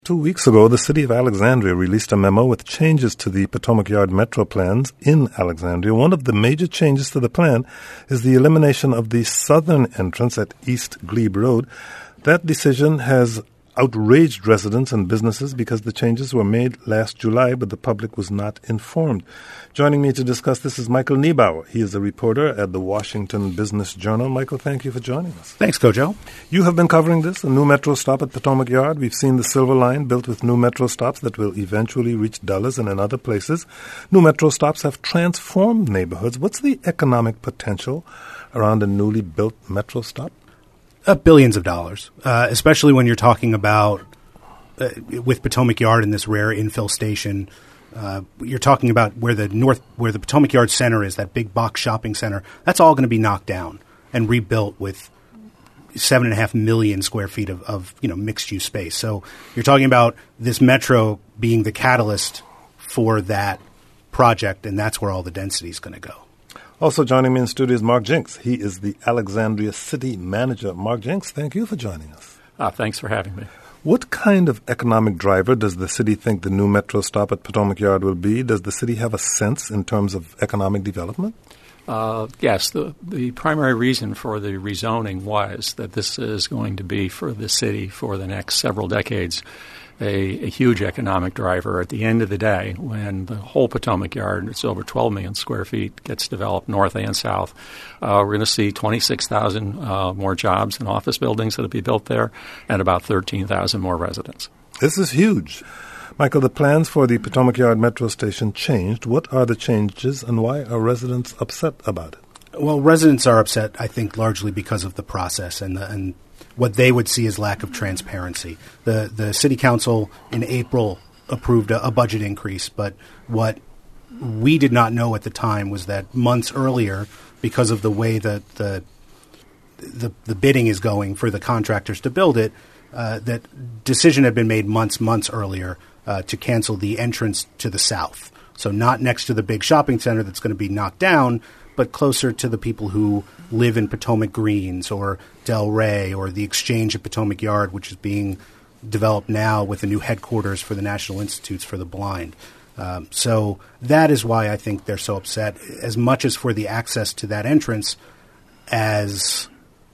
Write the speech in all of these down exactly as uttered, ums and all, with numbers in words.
Two weeks ago, the city of Alexandria released a memo with changes to the Potomac Yard Metro plans in Alexandria. One of the major changes to the plan is the elimination of the southern entrance at East Glebe Road. That decision has outraged residents and businesses because the changes were made last July, but the public was not informed. Joining me to discuss this is Michael Niebauer. He is a reporter at the Washington Business Journal. Michael, thank you for joining us. Thanks, Kojo. You have been covering this, a new metro stop at Potomac Yard. We've seen the Silver Line built with new metro stops that will eventually reach Dulles and in other places. New metro stops have transformed neighborhoods. What's the economic potential around a newly built metro stop? Uh, billions of dollars, uh, especially when you're talking about, uh, with Potomac Yard and this rare infill station, uh, you're talking about where the north, where the Potomac Yard Center is, that big box shopping center. That's all going to be knocked down and rebuilt with seven and a half million square feet of, of you know mixed use space. So you're talking about this metro being the catalyst for that project, and that's where all the density is going to go. Also joining me in studio is Mark Jenks. He is the Alexandria City Manager. Mark Jenks, thank you for joining us. Uh, thanks for having me. What kind of economic driver does the city think the new metro stop at Potomac Yard will be? Does the city have a sense in terms of economic development? Uh, yes, the, the primary reason for the rezoning was that this is going to be for the city for the next several decades a, a huge economic driver. At the end of the day, when the whole Potomac Yard, it's over twelve million square feet, gets developed north and south, uh, we're going to see twenty-six thousand uh, more jobs and office buildings that will be built there and about thirteen thousand more residents. This is huge. Michael, the plans for the Potomac Yard Metro Station changed. What are the changes and why are residents upset about it? Well, residents are upset, I think, largely because of the process and the, and what they would see as lack of transparency. The the city council in April approved a, a budget increase, but what we did not know at the time was that months earlier, because of the way that the the, the bidding is going for the contractors to build it, uh, that decision had been made months, months earlier uh, to cancel the entrance to the south. So not next to the big shopping center that's going to be knocked down, but closer to the people who live in Potomac Greens or Delray or the Exchange at Potomac Yard, which is being developed now with a new headquarters for the National Institutes for the Blind. Um, so that is why I think they're so upset, as much as for the access to that entrance as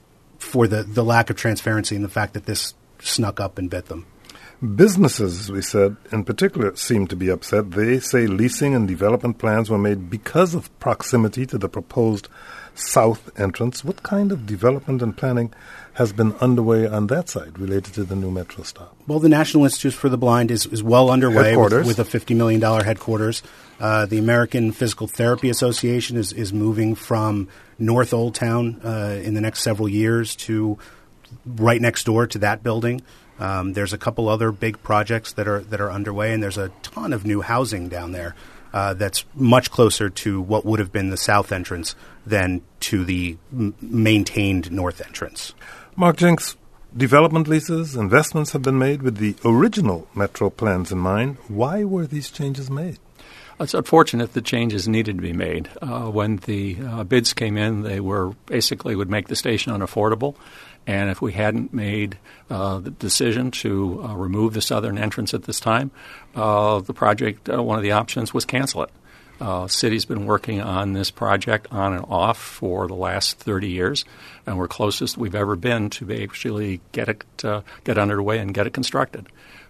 for the, the lack of transparency and the fact that this snuck up and bit them. Businesses, as we said, in particular, seem to be upset. They say leasing and development plans were made because of proximity to the proposed south entrance. What kind of development and planning has been underway on that side related to the new metro stop? Well, the National Institutes for the Blind is, is well underway with, with a fifty million dollars headquarters. Uh, the American Physical Therapy Association is, is moving from North Old Town uh, in the next several years to right next door to that building. Um, there's a couple other big projects that are that are underway, and there's a ton of new housing down there uh, that's much closer to what would have been the south entrance than to the m- maintained north entrance. Mark Jenks, development leases, investments have been made with the original metro plans in mind. Why were these changes made? It's unfortunate that changes needed to be made. Uh, when the uh, bids came in, they were basically would make the station unaffordable. And if we hadn't made uh, the decision to uh, remove the southern entrance at this time, uh, the project, uh, one of the options was cancel it. Uh, city's been working on this project on and off for the last thirty years, and we're closest we've ever been to actually get it uh, get underway and get it constructed.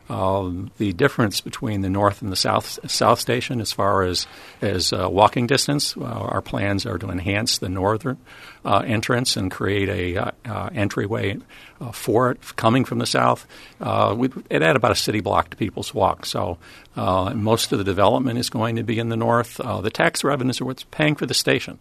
Um, the difference between the north and the south south station, as far as as uh, walking distance, uh, our plans are to enhance the northern uh, entrance and create a uh, uh, entryway uh, for it coming from the south. Uh, we it add about a city block to people's walk. So uh, most of the development is going to be in the north. Uh, the tax revenues are what's paying for the station.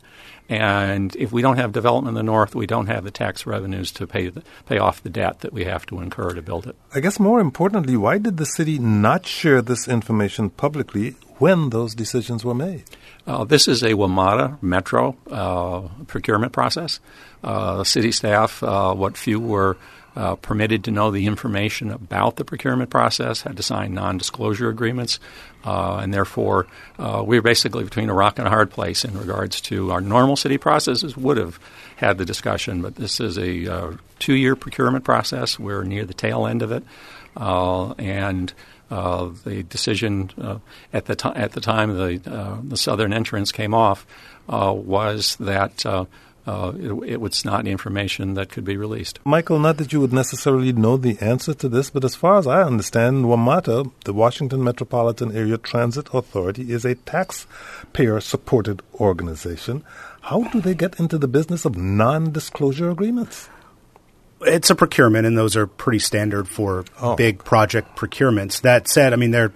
And if we don't have development in the north, we don't have the tax revenues to pay the, pay off the debt that we have to incur to build it. I guess more importantly, why did the city not share this information publicly when those decisions were made? Uh, this is a WMATA Metro uh, procurement process. Uh, city staff, uh, what few were Uh, permitted to know the information about the procurement process, had to sign non-disclosure agreements, uh, and therefore uh, we were basically between a rock and a hard place in regards to our normal city processes would have had the discussion, but this is a uh, two-year procurement process. We're near the tail end of it. uh, and uh, the decision uh, at the time at the time the uh, the southern entrance came off uh, was that. Uh, Uh, it, it was not information that could be released. Michael, not that you would necessarily know the answer to this, but as far as I understand, WMATA, the Washington Metropolitan Area Transit Authority, is a taxpayer-supported organization. How do they get into the business of non-disclosure agreements? It's a procurement, and those are pretty standard for oh. big project procurements. That said, I mean, they're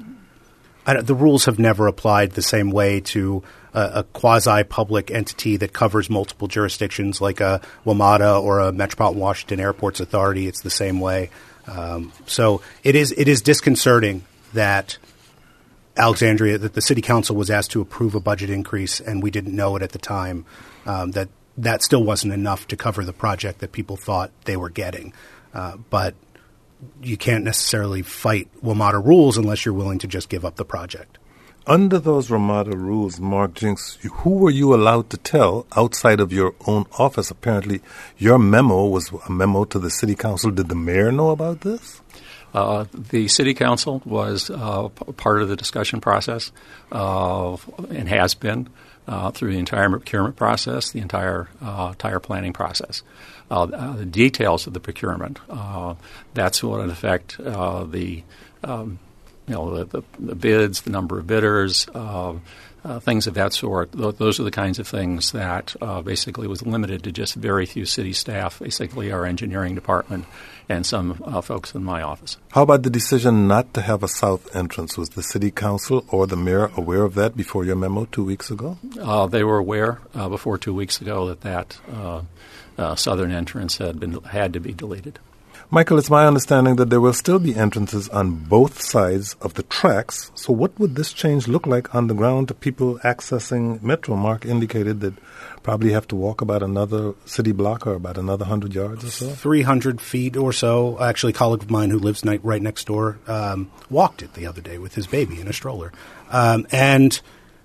I don't, the rules have never applied the same way to a, a quasi-public entity that covers multiple jurisdictions like a WMATA or a Metropolitan Washington Airports Authority. It's the same way. Um, so it is it is disconcerting that Alexandria, that the city council was asked to approve a budget increase and we didn't know it at the time, um, that that still wasn't enough to cover the project that people thought they were getting. Uh, but you can't necessarily fight WMATA rules unless you're willing to just give up the project. Under those WMATA rules, Mark Jinks, who were you allowed to tell outside of your own office? Apparently, your memo was a memo to the city council. Did the mayor know about this? Uh, the city council was uh, p- part of the discussion process uh, and has been uh, through the entire procurement process, the entire uh, entire planning process. Uh, the details of the procurement, uh, that's what in effect uh, the um, you know the, the, the bids, the number of bidders, uh, uh, things of that sort. Th- those are the kinds of things that uh, basically was limited to just very few city staff, basically our engineering department and some uh, folks in my office. How about the decision not to have a south entrance? Was the city council or the mayor aware of that before your memo two weeks ago? Uh, they were aware uh, before two weeks ago that that uh, uh, southern entrance had been had to be deleted. Michael, it's my understanding that there will still be entrances on both sides of the tracks. So what would this change look like on the ground to people accessing Metro? Mark indicated that probably have to walk about another city block or about another one hundred yards or so. three hundred feet or so. Actually, a colleague of mine who lives ni- right next door um, walked it the other day with his baby in a stroller. Um, and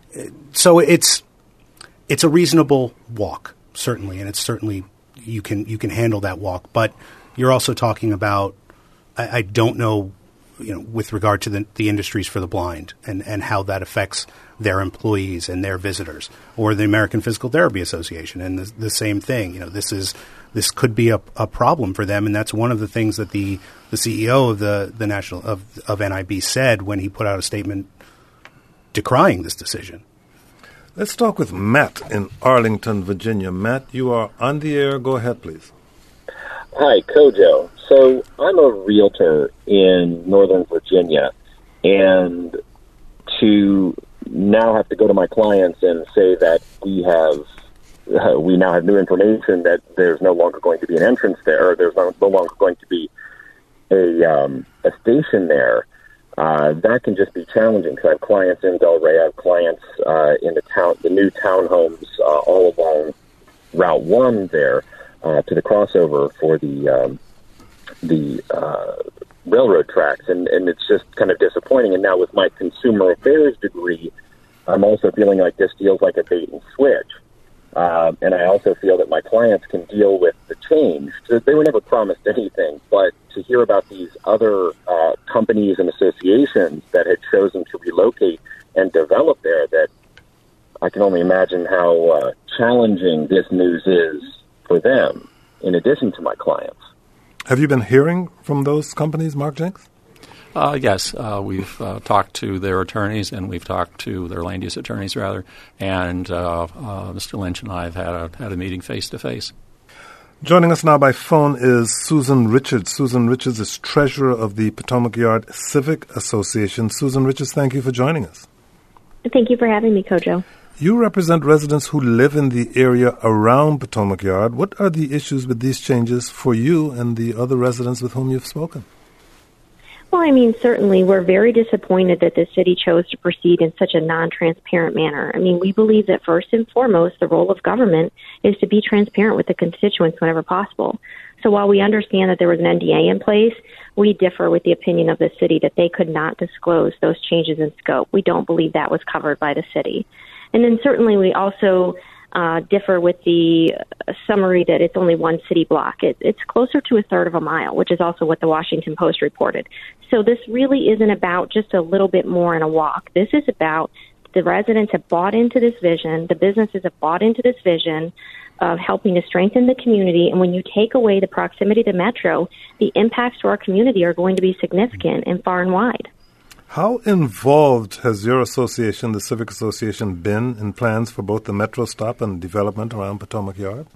so it's it's a reasonable walk, certainly, and it's certainly you can you can handle that walk. But you're also talking about, I, I don't know, you know, with regard to the, the Industries for the Blind and, and how that affects their employees and their visitors, or the American Physical Therapy Association, and the, the same thing. You know, this is this could be a, a problem for them, and that's one of the things that the, the C E O of the the national of of N I B said when he put out a statement decrying this decision. Let's talk with Matt in Arlington, Virginia. Matt, you are on the air. Go ahead, please. Hi, Kojo. So I'm a realtor in Northern Virginia, and to now have to go to my clients and say that we have uh, we now have new information that there's no longer going to be an entrance there, or there's no, no longer going to be a um, a station there. Uh, that can just be challenging because I have clients in Delray, I have clients uh, in the town, the new townhomes uh, all along Route One there uh, to the crossover for the um, the uh, railroad tracks, and, and it's just kind of disappointing. And now with my consumer affairs degree, I'm also feeling like this feels like a bait and switch. Uh, and I also feel that my clients can deal with the change. So they were never promised anything, but to hear about these other uh, companies and associations that had chosen to relocate and develop there, that I can only imagine how uh, challenging this news is for them, in addition to my clients. Have you been hearing from those companies, Mark Jinks? Uh, yes, uh, we've uh, talked to their attorneys, and we've talked to their land use attorneys, rather, and uh, uh, Mister Lynch and I have had a, had a meeting face-to-face. Joining us now by phone is Susan Richards. Susan Richards is treasurer of the Potomac Yard Civic Association. Susan Richards, thank you for joining us. Thank you for having me, Kojo. You represent residents who live in the area around Potomac Yard. What are the issues with these changes for you and the other residents with whom you've spoken? Well, I mean, certainly we're very disappointed that the city chose to proceed in such a non-transparent manner. I mean, we believe that first and foremost, the role of government is to be transparent with the constituents whenever possible. So while we understand that there was an N D A in place, we differ with the opinion of the city that they could not disclose those changes in scope. We don't believe that was covered by the city. And then certainly we also uh, differ with the uh, summary that it's only one city block. It, it's closer to a third of a mile, which is also what the Washington Post reported. So this really isn't about just a little bit more in a walk. This is about the residents have bought into this vision. The businesses have bought into this vision of helping to strengthen the community. And when you take away the proximity to Metro, the impacts to our community are going to be significant and far and wide. How involved has your association, the Civic Association, been in plans for both the Metro stop and development around Potomac Yard?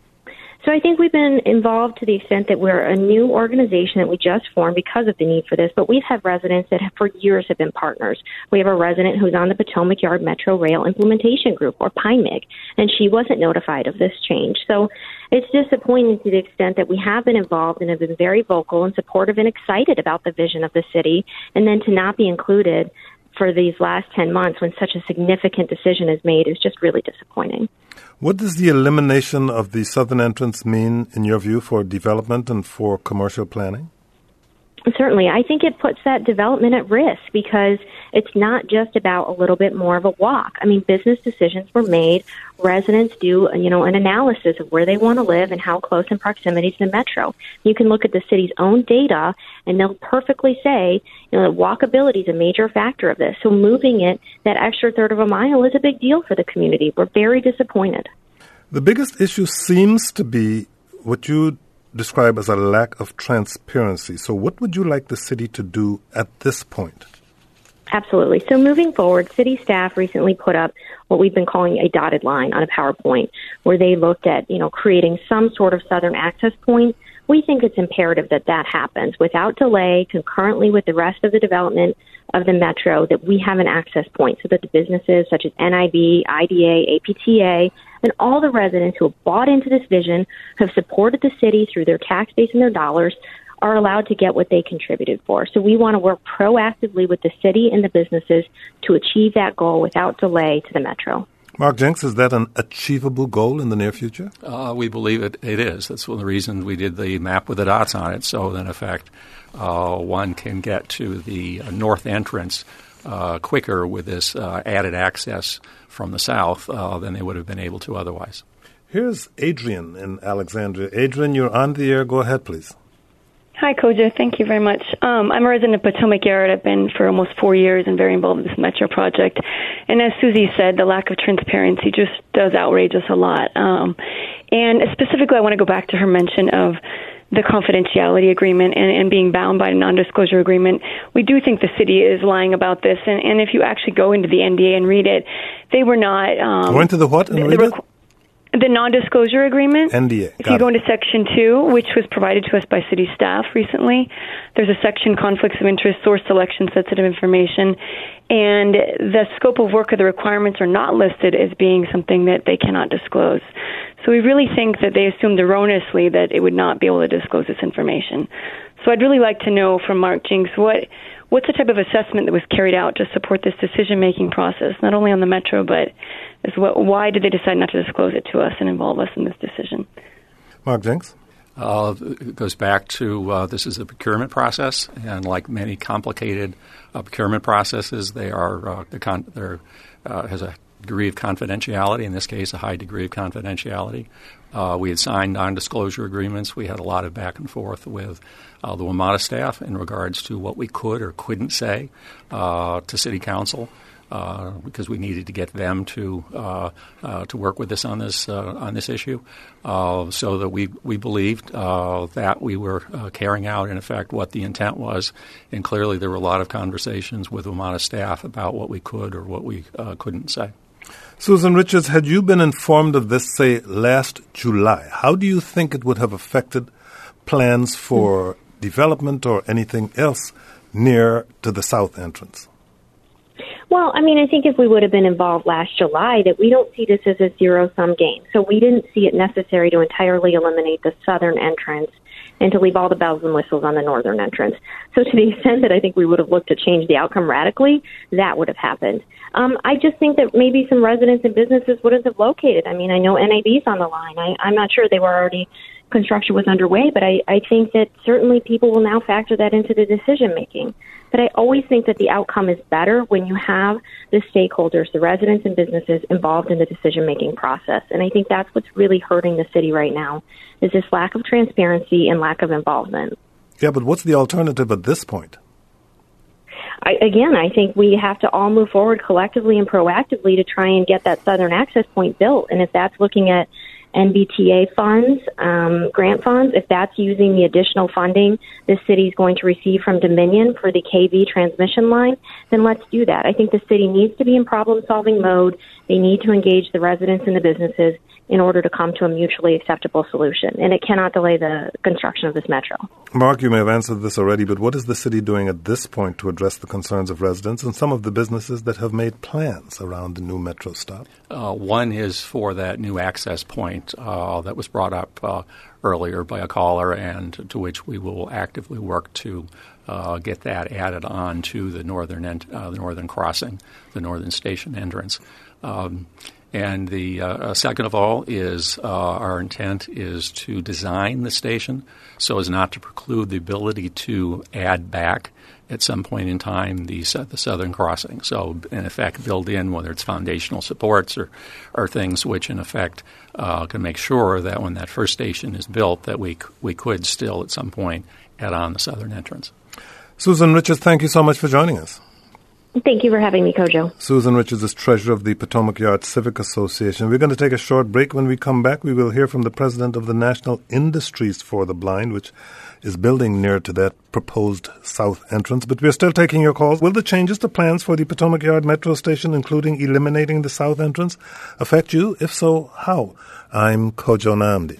So I think we've been involved to the extent that we're a new organization that we just formed because of the need for this, but we've had residents that have for years have been partners. We have a resident who's on the Potomac Yard Metro Rail Implementation Group, or P I M I G, and she wasn't notified of this change. So it's disappointing to the extent that we have been involved and have been very vocal and supportive and excited about the vision of the city, and then to not be included for these last ten months when such a significant decision is made is just really disappointing. What does the elimination of the southern entrance mean, in your view, for development and for commercial planning? Certainly. I think it puts that development at risk because it's not just about a little bit more of a walk. I mean, business decisions were made. Residents do, you know, an analysis of where they want to live and how close in proximity to the metro. You can look at the city's own data, and they'll perfectly say, you know, that walkability is a major factor of this. So moving it that extra third of a mile is a big deal for the community. We're very disappointed. The biggest issue seems to be what you describe as a lack of transparency. So what would you like the city to do at this point? Absolutely. So moving forward, city staff recently put up what we've been calling a dotted line on a PowerPoint, where they looked at, you know, creating some sort of southern access point. We think it's imperative that that happens without delay, concurrently with the rest of the development of the metro, that we have an access point so that the businesses such as N I B, I D A, A P T A, and all the residents who have bought into this vision, have supported the city through their tax base and their dollars, are allowed to get what they contributed for. So we want to work proactively with the city and the businesses to achieve that goal without delay to the metro. Mark Jenks, is that an achievable goal in the near future? Uh, we believe it, it is. That's one of the reasons we did the map with the dots on it, so that, in effect, uh, one can get to the uh, north entrance uh, quicker with this uh, added access from the south uh, than they would have been able to otherwise. Here's Adrian in Alexandria. Adrian, you're on the air. Go ahead, please. Hi, Koja. Thank you very much. Um, I'm a resident of Potomac Yard. I've been for almost four years and very involved in this metro project. And as Susie said, the lack of transparency just does outrage us a lot. Um, and specifically, I want to go back to her mention of the confidentiality agreement and, and being bound by a non-disclosure agreement. We do think the city is lying about this. And, and if you actually go into the N D A and read it, they were not... Um, go into the what and the, read the it? Requ- The non-disclosure agreement, N D A. if you go into Section two, which was provided to us by city staff recently, there's a section, conflicts of interest, source selection, sensitive information, and the scope of work or the requirements are not listed as being something that they cannot disclose. So we really think that they assumed erroneously that it would not be able to disclose this information. So I'd really like to know from Mark Jenks, what what's the type of assessment that was carried out to support this decision-making process, not only on the metro, but as well, why did they decide not to disclose it to us and involve us in this decision? Mark Jenks? Uh, it goes back to uh, this is a procurement process, and like many complicated uh, procurement processes, they are uh, the con- there uh, has a degree of confidentiality. In this case, a high degree of confidentiality. Uh, we had signed non-disclosure agreements. We had a lot of back and forth with uh, the WMATA staff in regards to what we could or couldn't say uh, to City Council. Uh, because we needed to get them to uh, uh, to work with us on this uh, on this issue, uh, so that we we believed uh, that we were uh, carrying out in effect what the intent was, and clearly there were a lot of conversations with WMATA staff about what we could or what we uh, couldn't say. Susan Richards, had you been informed of this, say, last July, how do you think it would have affected plans for mm-hmm. development or anything else near to the south entrance? Well, I mean, I think if we would have been involved last July, that we don't see this as a zero-sum game. So we didn't see it necessary to entirely eliminate the southern entrance and to leave all the bells and whistles on the northern entrance. So to the extent that I think we would have looked to change the outcome radically, that would have happened. Um, I just think that maybe some residents and businesses wouldn't have located. I mean, I know N A B's on the line. I, I'm not sure they were already, construction was underway, but I, I think that certainly people will now factor that into the decision-making. But I always think that the outcome is better when you have the stakeholders, the residents and businesses involved in the decision-making process. And I think that's what's really hurting the city right now, is this lack of transparency and lack of involvement. Yeah, but what's the alternative at this point? I, again, I think we have to all move forward collectively and proactively to try and get that southern access point built. And if that's looking at N B T A funds, um, grant funds, if that's using the additional funding the city is going to receive from Dominion for the K V transmission line, then let's do that. I think the city needs to be in problem-solving mode. They need to engage the residents and the businesses in order to come to a mutually acceptable solution. And it cannot delay the construction of this metro. Mark, you may have answered this already, but what is the city doing at this point to address the concerns of residents and some of the businesses that have made plans around the new metro stop? Uh, one is for that new access point uh, that was brought up uh, earlier by a caller, and to which we will actively work to uh, get that added on to the northern end, uh, the northern crossing, the northern station entrance. Um, And the uh, second of all is uh, our intent is to design the station so as not to preclude the ability to add back at some point in time the the southern crossing. So in effect, build in whether it's foundational supports or, or things which in effect uh, can make sure that when that first station is built that we we could still at some point add on the southern entrance. Susan Richards, thank you so much for joining us. Thank you for having me, Kojo. Susan Richards is treasurer of the Potomac Yard Civic Association. We're going to take a short break. When we come back, we will hear from the president of the National Industries for the Blind, which is building near to that proposed south entrance. But we're still taking your calls. Will the changes to plans for the Potomac Yard Metro Station, including eliminating the south entrance, affect you? If so, how? I'm Kojo Nnamdi.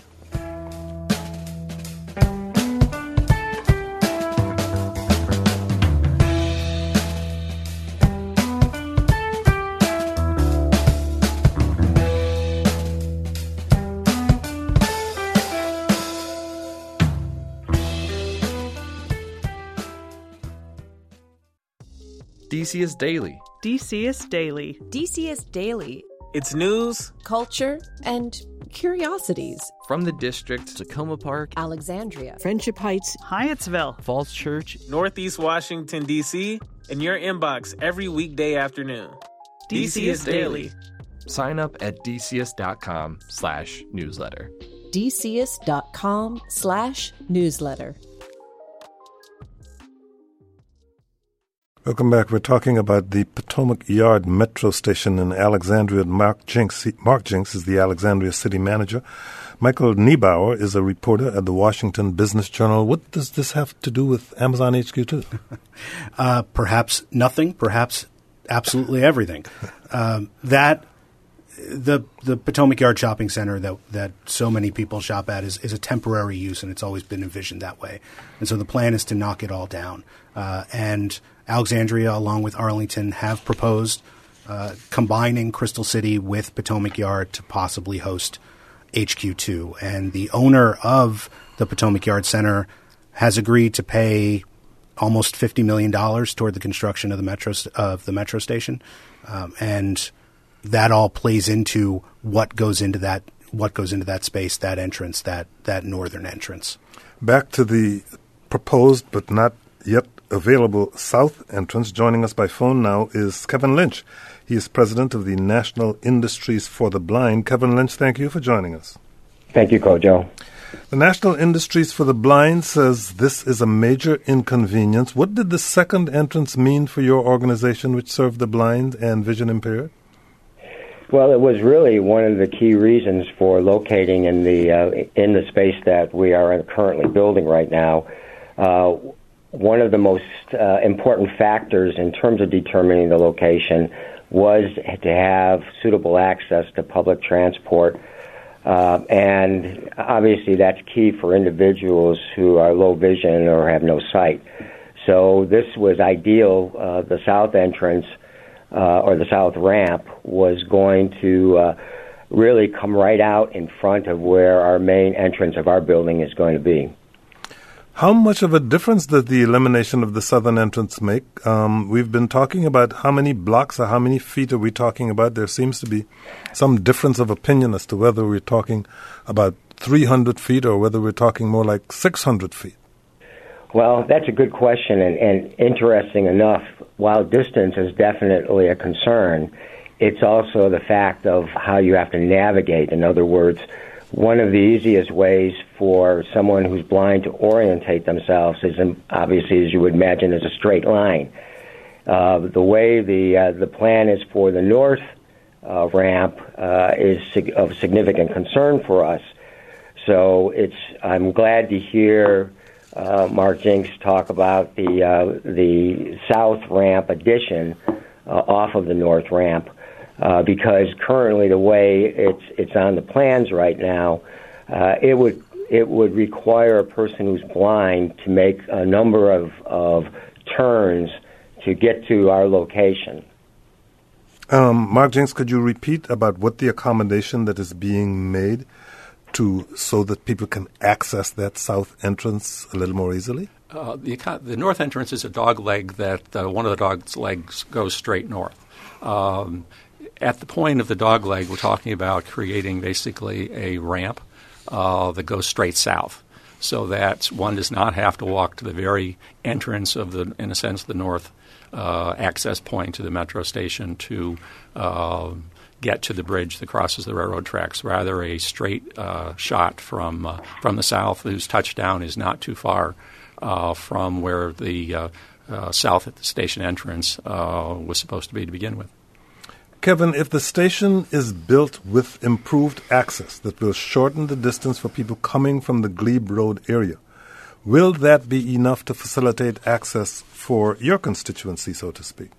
D C S Daily. D C S Daily. D C S Daily. It's news, culture, and curiosities. From the district, Tacoma Park, Alexandria, Friendship Heights, Hyattsville, Falls Church, Northeast Washington, D C, in your inbox every weekday afternoon. D C S Daily. Sign up at dcs.com slash newsletter. dcs.com slash newsletter. Welcome back. We're talking about the Potomac Yard Metro Station in Alexandria. Mark Jinks, Mark Jinks is the Alexandria city manager. Michael Niebauer is a reporter at the Washington Business Journal. What does this have to do with Amazon H Q two? uh, perhaps nothing, perhaps absolutely everything. um, that the the Potomac Yard Shopping Center that that so many people shop at is, is a temporary use, and it's always been envisioned that way. And so the plan is to knock it all down. Uh, and Alexandria, along with Arlington, have proposed uh, combining Crystal City with Potomac Yard to possibly host H Q two. And the owner of the Potomac Yard Center has agreed to pay almost fifty million dollars toward the construction of the metro of the metro station, um, and that all plays into what goes into that what goes into that space, that entrance, that that northern entrance. Back to the proposed but not yet available south entrance. Joining us by phone now is Kevin Lynch. He is president of the National Industries for the Blind. Kevin Lynch, thank you for joining us. Thank you, Kojo. The National Industries for the Blind says this is a major inconvenience. What did the second entrance mean for your organization, which served the blind and vision impaired? Well, it was really one of the key reasons for locating in the uh, in the space that we are currently building right now. Uh, one of the most uh, important factors in terms of determining the location was to have suitable access to public transport. Uh, and obviously that's key for individuals who are low vision or have no sight. So this was ideal. Uh, the south entrance uh, or the south ramp was going to uh, really come right out in front of where our main entrance of our building is going to be. How much of a difference does the elimination of the southern entrance make? Um, we've been talking about how many blocks or how many feet are we talking about. There seems to be some difference of opinion as to whether we're talking about three hundred feet or whether we're talking more like six hundred feet. Well, that's a good question, and, and interesting enough, while distance is definitely a concern, it's also the fact of how you have to navigate. In other words, one of the easiest ways for someone who's blind to orientate themselves is, obviously, as you would imagine, is a straight line. Uh, the way the uh, the plan is for the north uh, ramp uh, is sig- of significant concern for us. So it's I'm glad to hear uh, Mark Jinks talk about the uh, the south ramp addition uh, off of the north ramp, uh, because currently the way it's it's on the plans right now, uh, it would it would require a person who's blind to make a number of, of turns to get to our location. Um, Mark Jinks, could you repeat about what the accommodation that is being made to so that people can access that south entrance a little more easily? Uh, the, the north entrance is a dog leg that uh, one of the dog's legs goes straight north. Um, at the point of the dog leg, we're talking about creating basically a ramp uh, that goes straight south, so that one does not have to walk to the very entrance of the, in a sense, the north uh, access point to the metro station to uh, get to the bridge that crosses the railroad tracks. Rather, a straight uh, shot from uh, from the south, whose touchdown is not too far uh, from where the uh, uh, south at the station entrance uh, was supposed to be to begin with. Kevin, if the station is built with improved access that will shorten the distance for people coming from the Glebe Road area, will that be enough to facilitate access for your constituency, so to speak?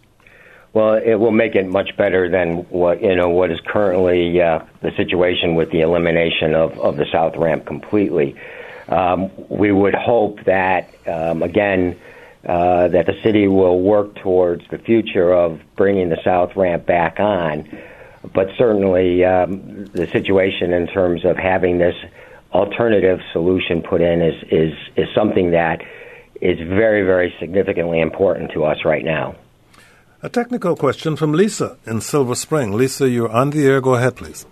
Well, it will make it much better than what you know what is currently uh, the situation with the elimination of, of the south ramp completely. Um, we would hope that um, again uh, that the city will work towards the future of bringing the south ramp back on, but certainly um, the situation in terms of having this alternative solution put in is is is something that is very, very significantly important to us right now. A technical question from Lisa in Silver Spring. Lisa, you're on the air. Go ahead, please.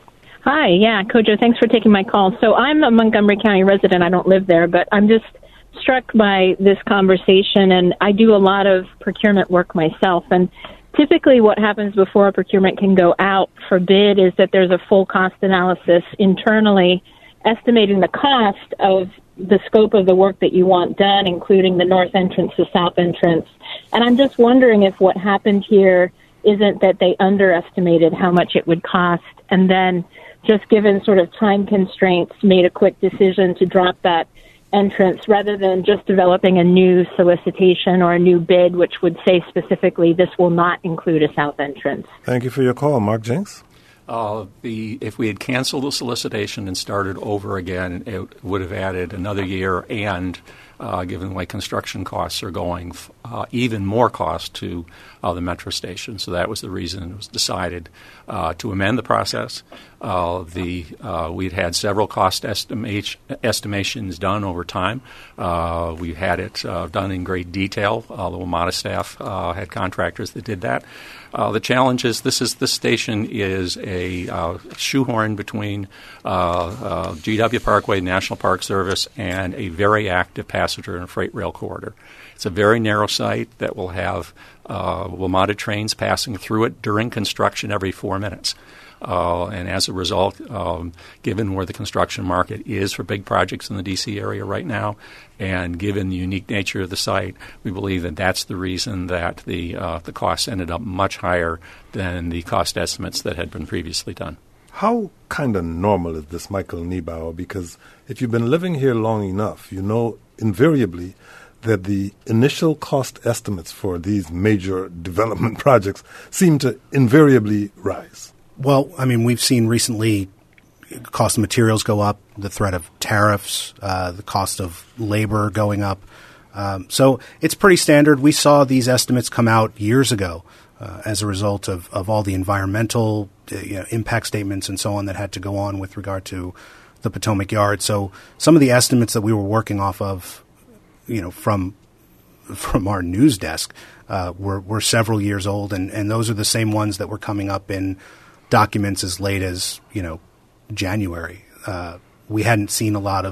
Hi, yeah, Kojo, thanks for taking my call. So I'm a Montgomery County resident. I don't live there, but I'm just struck by this conversation, and I do a lot of procurement work myself. And typically what happens before a procurement can go out for bid is that there's a full cost analysis internally estimating the cost of the scope of the work that you want done, including the north entrance, the south entrance. And I'm just wondering if what happened here isn't that they underestimated how much it would cost, and then just given sort of time constraints, made a quick decision to drop that entrance rather than just developing a new solicitation or a new bid, which would say specifically this will not include a south entrance. Thank you for your call. Mark Jinks? Uh, the if we had canceled the solicitation and started over again, it would have added another year and, uh, given the way construction costs are going, uh, even more cost to uh, the metro station. So that was the reason it was decided uh, to amend the process. Uh, the uh, we'd had several cost estimate, estimations done over time. Uh, we had it uh, done in great detail. Uh, the WMATA staff uh, had contractors that did that. Uh, the challenge is this is this station is a uh, shoehorn between uh, uh, G W Parkway, National Park Service, and a very active passenger and freight rail corridor. It's a very narrow site that will have uh, WMATA trains passing through it during construction every four minutes. Uh, and as a result, um, given where the construction market is for big projects in the D C area right now, and given the unique nature of the site, we believe that that's the reason that the uh, the costs ended up much higher than the cost estimates that had been previously done. How kind of normal is this, Michael Niebauer? Because if you've been living here long enough, you know invariably that the initial cost estimates for these major development projects seem to invariably rise. Well, I mean, we've seen recently cost of materials go up, the threat of tariffs, uh, the cost of labor going up. Um, so it's pretty standard. We saw these estimates come out years ago uh, as a result of, of all the environmental uh, you know, impact statements and so on that had to go on with regard to the Potomac Yard. So some of the estimates that we were working off of, you know, from from our news desk uh, were, were several years old, and, and those are the same ones that were coming up in documents as late as, you know, January. Uh, we hadn't seen a lot of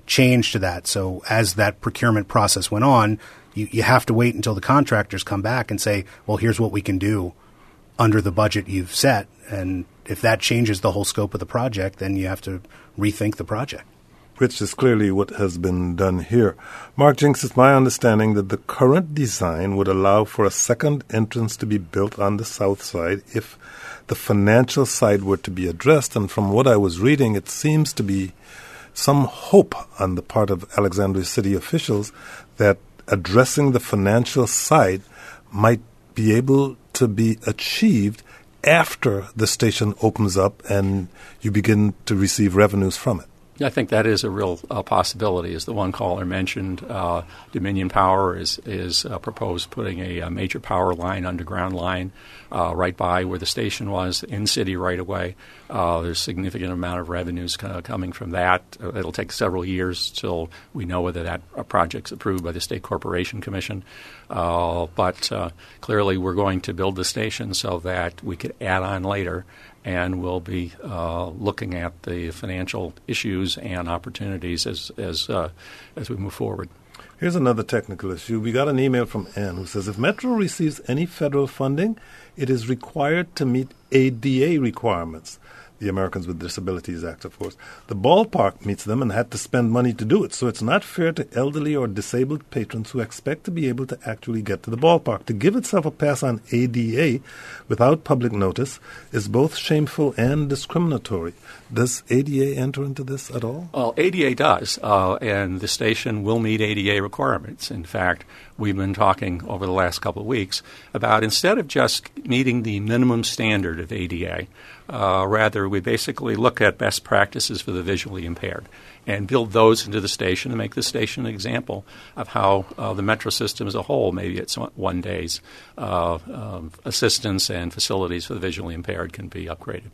change to that. So as that procurement process went on, you, you have to wait until the contractors come back and say, well, here's what we can do under the budget you've set. And if that changes the whole scope of the project, then you have to rethink the project. Which is clearly what has been done here. Mark Jinks, it's my understanding that the current design would allow for a second entrance to be built on the south side if the financial side were to be addressed. And from what I was reading, it seems to be some hope on the part of Alexandria city officials that addressing the financial side might be able to be achieved after the station opens up and you begin to receive revenues from it. I think that is a real uh, possibility. As the one caller mentioned, uh, Dominion Power is is uh, proposed putting a, a major power line, underground line, uh, right by where the station was, in city right away. Uh, there's a significant amount of revenues uh, coming from that. Uh, it'll take several years till we know whether that uh, project's approved by the State Corporation Commission. Uh, but uh, clearly we're going to build the station so that we could add on later, and we'll be uh, looking at the financial issues and opportunities as as uh, as we move forward. Here's another technical issue. We got an email from Ann who says, if Metro receives any federal funding, it is required to meet A D A requirements. The Americans with Disabilities Act, of course. The ballpark meets them and had to spend money to do it, so it's not fair to elderly or disabled patrons who expect to be able to actually get to the ballpark. To give itself a pass on A D A without public notice is both shameful and discriminatory. Does A D A enter into this at all? Well, A D A does, uh, and the station will meet A D A requirements. In fact, we've been talking over the last couple of weeks about, instead of just meeting the minimum standard of A D A, uh, rather we basically look at best practices for the visually impaired and build those into the station and make the station an example of how uh, the metro system as a whole, maybe it's one day's uh, um, assistance and facilities for the visually impaired, can be upgraded.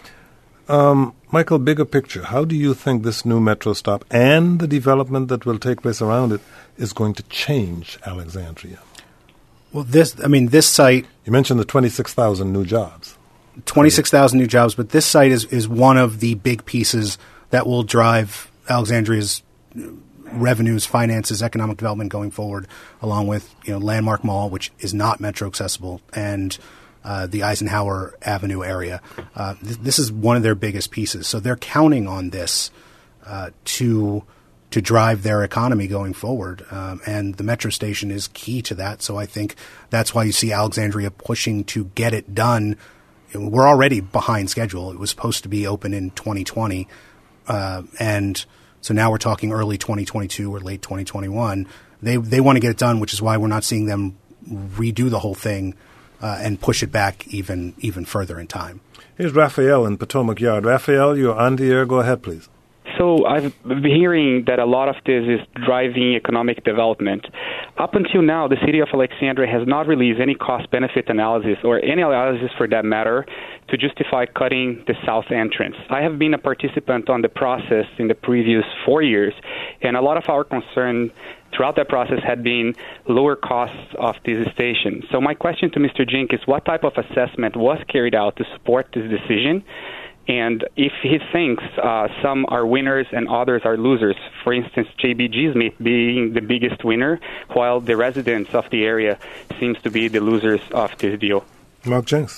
Um, Michael, bigger picture, how do you think this new metro stop and the development that will take place around it is going to change Alexandria? Well, this, I mean, this site... You mentioned the twenty-six thousand new jobs. twenty-six thousand new jobs, but this site is, is one of the big pieces that will drive Alexandria's revenues, finances, economic development going forward, along with, you know, Landmark Mall, which is not metro accessible, and Uh, the Eisenhower Avenue area. Uh, th- this is one of their biggest pieces. So they're counting on this uh, to to drive their economy going forward. Um, and the metro station is key to that. So I think that's why you see Alexandria pushing to get it done. We're already behind schedule. It was supposed to be open in twenty twenty. Uh, and so now we're talking early twenty twenty-two or late twenty twenty-one. They, they want to get it done, which is why we're not seeing them redo the whole thing Uh, and push it back even even further in time. Here's Raphael in Potomac Yard. Raphael, you're on the air. Go ahead, please. So I've been hearing that a lot of this is driving economic development. Up until now, the city of Alexandria has not released any cost-benefit analysis, or any analysis for that matter, to justify cutting the south entrance. I have been a participant on the process in the previous four years, and a lot of our concern throughout that process had been lower costs of this station. So my question to Mister Jink is, what type of assessment was carried out to support this decision? And if he thinks uh, some are winners and others are losers, for instance, J B G Smith being the biggest winner, while the residents of the area seems to be the losers of this deal. Mark Jenks.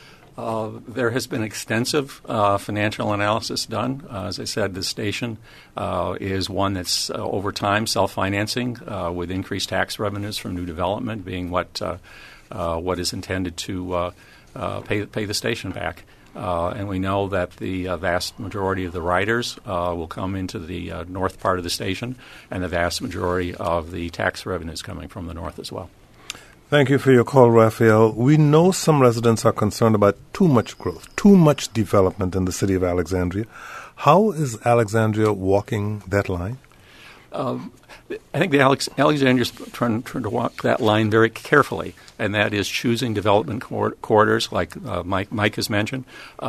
Uh, there has been extensive uh, financial analysis done. Uh, as I said, the station uh, is one that's uh, over time self-financing uh, with increased tax revenues from new development being what uh, uh, what is intended to uh, uh, pay pay the station back. Uh, and we know that the uh, vast majority of the riders uh, will come into the uh, north part of the station, and the vast majority of the tax revenues coming from the north as well. Thank you for your call, Raphael. We know some residents are concerned about too much growth, too much development in the city of Alexandria. How is Alexandria walking that line? Um, I think the Alex, Alexandria's trying, trying to walk that line very carefully, and that is choosing development cor- corridors, like uh, Mike, Mike has mentioned,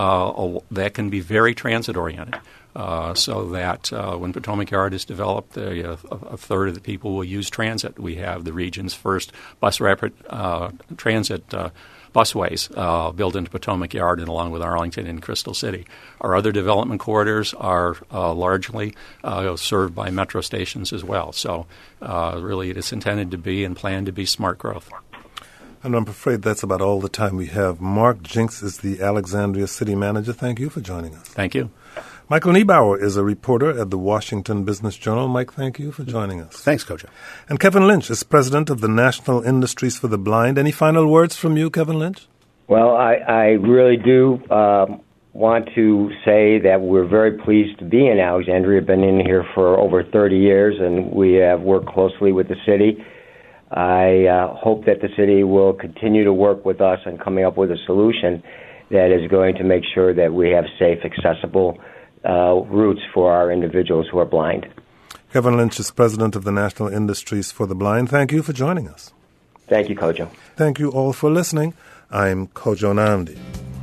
uh, that can be very transit-oriented. Uh, so that uh, when Potomac Yard is developed, uh, a, a third of the people will use transit. We have the region's first bus rapid uh, transit uh, busways uh, built into Potomac Yard and along with Arlington and Crystal City. Our other development corridors are uh, largely uh, served by metro stations as well. So uh, really it is intended to be and planned to be smart growth. And I'm afraid that's about all the time we have. Mark Jinks is the Alexandria City Manager. Thank you for joining us. Thank you. Michael Niebauer is a reporter at the Washington Business Journal. Mike, thank you for joining us. Thanks, Coach. And Kevin Lynch is president of the National Industries for the Blind. Any final words from you, Kevin Lynch? Well, I, I really do um, want to say that we're very pleased to be in Alexandria. I've been in here for over thirty years, and we have worked closely with the city. I uh, hope that the city will continue to work with us on coming up with a solution that is going to make sure that we have safe, accessible uh, routes for our individuals who are blind. Kevin Lynch is president of the National Industries for the Blind. Thank you for joining us. Thank you, Kojo. Thank you all for listening. I'm Kojo Nnamdi.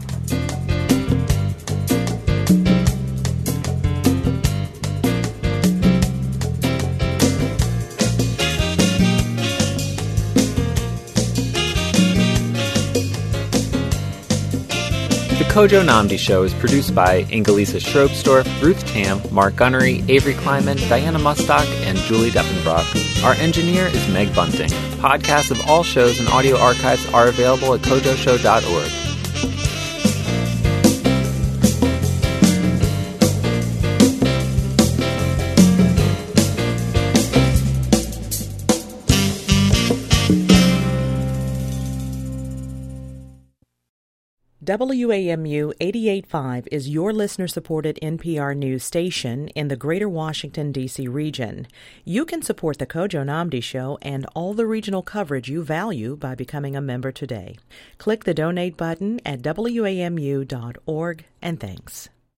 The Kojo Nnamdi Show is produced by Ingelisa Schroepsdorf, Ruth Tam, Mark Gunnery, Avery Kleiman, Diana Mustock, and Julie Deppenbrock. Our engineer is Meg Bunting. Podcasts of all shows and audio archives are available at kojo show dot org. W A M U eighty-eight point five is your listener-supported N P R news station in the greater Washington, D C region. You can support the Kojo Nnamdi Show and all the regional coverage you value by becoming a member today. Click the donate button at W A M U dot org, and thanks.